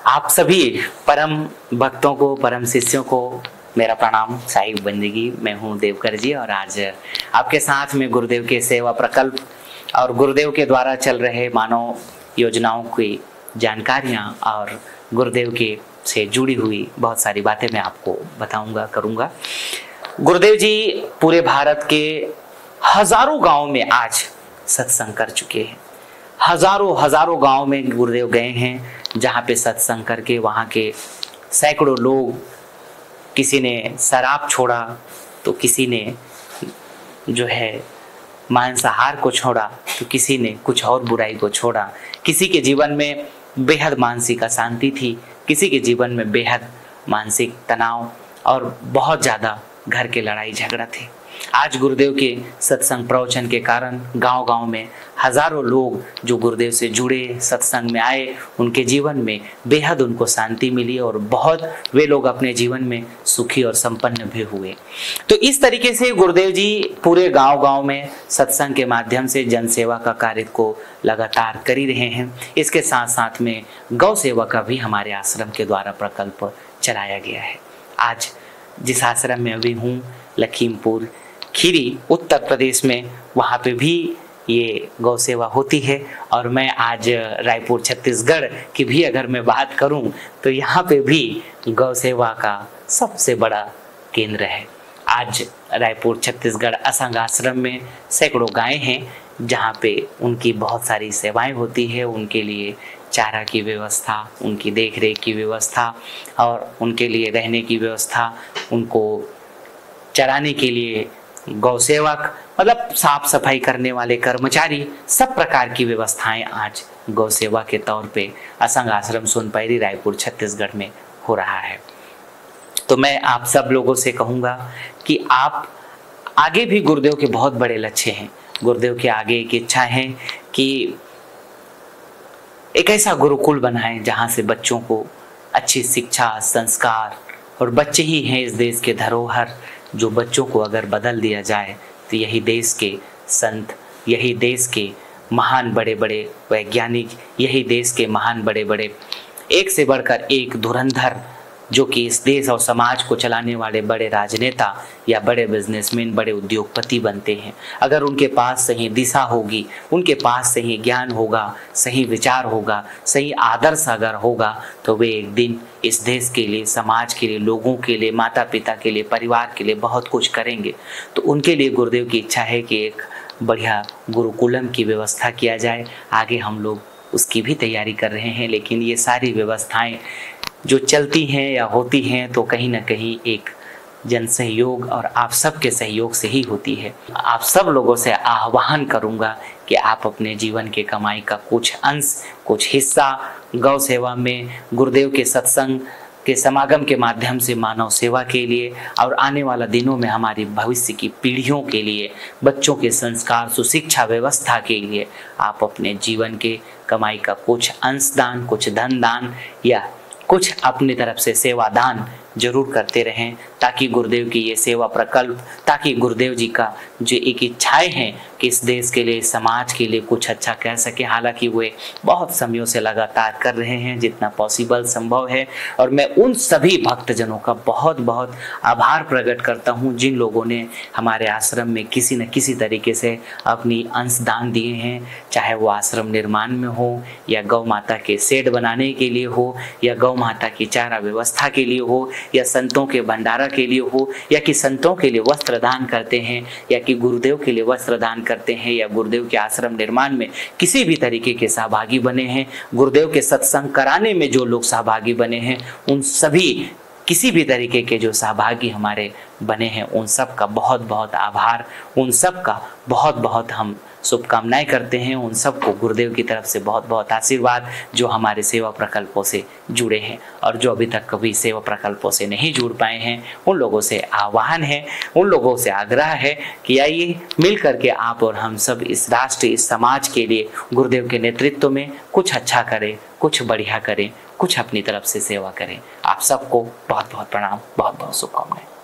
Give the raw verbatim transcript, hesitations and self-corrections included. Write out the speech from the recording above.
आप सभी परम भक्तों को, परम शिष्यों को मेरा प्रणाम। साई बंदगी, मैं हूं देवकर जी और आज आपके साथ में गुरुदेव के सेवा प्रकल्प और गुरुदेव के द्वारा चल रहे मानव योजनाओं की जानकारियां और गुरुदेव के से जुड़ी हुई बहुत सारी बातें मैं आपको बताऊंगा, करूंगा। गुरुदेव जी पूरे भारत के हजारों गांव में आज सत्संग कर चुके हैं। हजारों हजारों गांव में गुरुदेव गए हैं, जहाँ पे सत्संग करके वहाँ के सैकड़ों लोग, किसी ने शराब छोड़ा तो किसी ने जो है मांसाहार को छोड़ा तो किसी ने कुछ और बुराई को छोड़ा। किसी के जीवन में बेहद मानसिक अशांति थी, किसी के जीवन में बेहद मानसिक तनाव और बहुत ज़्यादा घर के लड़ाई झगड़ा थे। आज गुरुदेव के सत्संग प्रवचन के कारण गांव-गांव में हजारों लोग जो गुरुदेव से जुड़े, सत्संग में आए, उनके जीवन में बेहद उनको शांति मिली और बहुत वे लोग अपने जीवन में सुखी और संपन्न भी हुए। तो इस तरीके से गुरुदेव जी पूरे गांव-गांव में सत्संग के माध्यम से जन सेवा का कार्य को लगातार कर ही रहे हैं। इसके साथ साथ में गौ सेवा का भी हमारे आश्रम के द्वारा प्रकल्प चलाया गया है। आज जिस आश्रम में अभी हूँ, लखीमपुर खीरी उत्तर प्रदेश में, वहाँ पे भी ये गौ सेवा होती है। और मैं आज रायपुर छत्तीसगढ़ की भी अगर मैं बात करूं तो यहाँ पे भी गौ सेवा का सबसे बड़ा केंद्र है। आज रायपुर छत्तीसगढ़ असंग आश्रम में सैकड़ों गायें हैं, जहाँ पे उनकी बहुत सारी सेवाएं होती है। उनके लिए चारा की व्यवस्था, उनकी देखरेख की व्यवस्था और उनके लिए रहने की व्यवस्था, उनको चराने के लिए गौ सेवक, मतलब साफ सफाई करने वाले कर्मचारी, सब प्रकार की व्यवस्थाएं आज गौ सेवा के तौर पे असंग आश्रम सोनपैरी रायपुर छत्तीसगढ़ में हो रहा है। तो मैं आप सब लोगों से कहूँगा कि आप आगे भी, गुरुदेव के बहुत बड़े लक्ष्य हैं। गुरुदेव के आगे एक इच्छा है कि एक ऐसा गुरुकुल बनाएं जहाँ से बच्चों को अच्छी शिक्षा, संस्कार, और बच्चे ही हैं इस देश के धरोहर, जो बच्चों को अगर बदल दिया जाए तो यही देश के संत, यही देश के महान बड़े बड़े वैज्ञानिक, यही देश के महान बड़े बड़े एक से बढ़कर एक धुरंधर, जो कि इस देश और समाज को चलाने वाले बड़े राजनेता या बड़े बिजनेसमैन, बड़े उद्योगपति बनते हैं। अगर उनके पास सही दिशा होगी, उनके पास सही ज्ञान होगा, सही विचार होगा, सही आदर्श अगर होगा, तो वे एक दिन इस देश के लिए, समाज के लिए, लोगों के लिए, माता पिता के लिए, परिवार के लिए बहुत कुछ करेंगे। तो उनके लिए गुरुदेव की इच्छा है कि एक बढ़िया गुरुकुलम की व्यवस्था किया जाए। आगे हम लोग उसकी भी तैयारी कर रहे हैं, लेकिन ये सारी व्यवस्थाएं जो चलती हैं या होती हैं तो कहीं ना कहीं एक जन सहयोग और आप सबके सहयोग से ही होती है। आप सब लोगों से आह्वान करूंगा कि आप अपने जीवन के कमाई का कुछ अंश, कुछ हिस्सा गौ सेवा में, गुरुदेव के सत्संग के समागम के माध्यम से मानव सेवा के लिए और आने वाला दिनों में हमारी भविष्य की पीढ़ियों के लिए, बच्चों के संस्कार, सुशिक्षा व्यवस्था के लिए आप अपने जीवन के कमाई का कुछ अंश दान, कुछ धन दान या कुछ अपनी तरफ से सेवा दान जरूर करते रहें, ताकि गुरुदेव की ये सेवा प्रकल्प, ताकि गुरुदेव जी का जो एक इच्छाएं हैं कि इस देश के लिए, समाज के लिए कुछ अच्छा कह सके। हालांकि वे बहुत समयों से लगातार कर रहे हैं जितना पॉसिबल संभव है, और मैं उन सभी भक्तजनों का बहुत बहुत आभार प्रकट करता हूं जिन लोगों ने हमारे आश्रम में किसी न किसी तरीके से अपनी अंशदान दिए हैं, चाहे वो आश्रम निर्माण में हो या गौ माता के शेड बनाने के लिए हो या गौ माता की चारा व्यवस्था के लिए हो या संतों के भंडारा के लिए हो या कि संतों के लिए वस्त्र दान करते हैं या कि गुरुदेव के लिए वस्त्र दान करते हैं या गुरुदेव के आश्रम निर्माण में किसी भी तरीके के सहभागी बने हैं, गुरुदेव के सत्संग कराने में जो लोग सहभागी बने हैं, उन सभी किसी भी तरीके के जो सहभागी हमारे बने हैं, उन सब का बहुत बहुत आभार, उन सब का बहुत बहुत हम शुभकामनाएं करते हैं। उन सबको गुरुदेव की तरफ से बहुत बहुत आशीर्वाद, जो हमारे सेवा प्रकल्पों से जुड़े हैं और जो अभी तक कभी सेवा प्रकल्पों से नहीं जुड़ पाए हैं, उन लोगों से आह्वान है, उन लोगों से आग्रह है कि आइए मिल करके आप और हम सब इस राष्ट्र, इस समाज के लिए गुरुदेव के नेतृत्व में कुछ अच्छा करें, कुछ बढ़िया करें, कुछ अपनी तरफ से सेवा करें। आप सबको बहुत बहुत प्रणाम, बहुत बहुत शुभकामनाएं।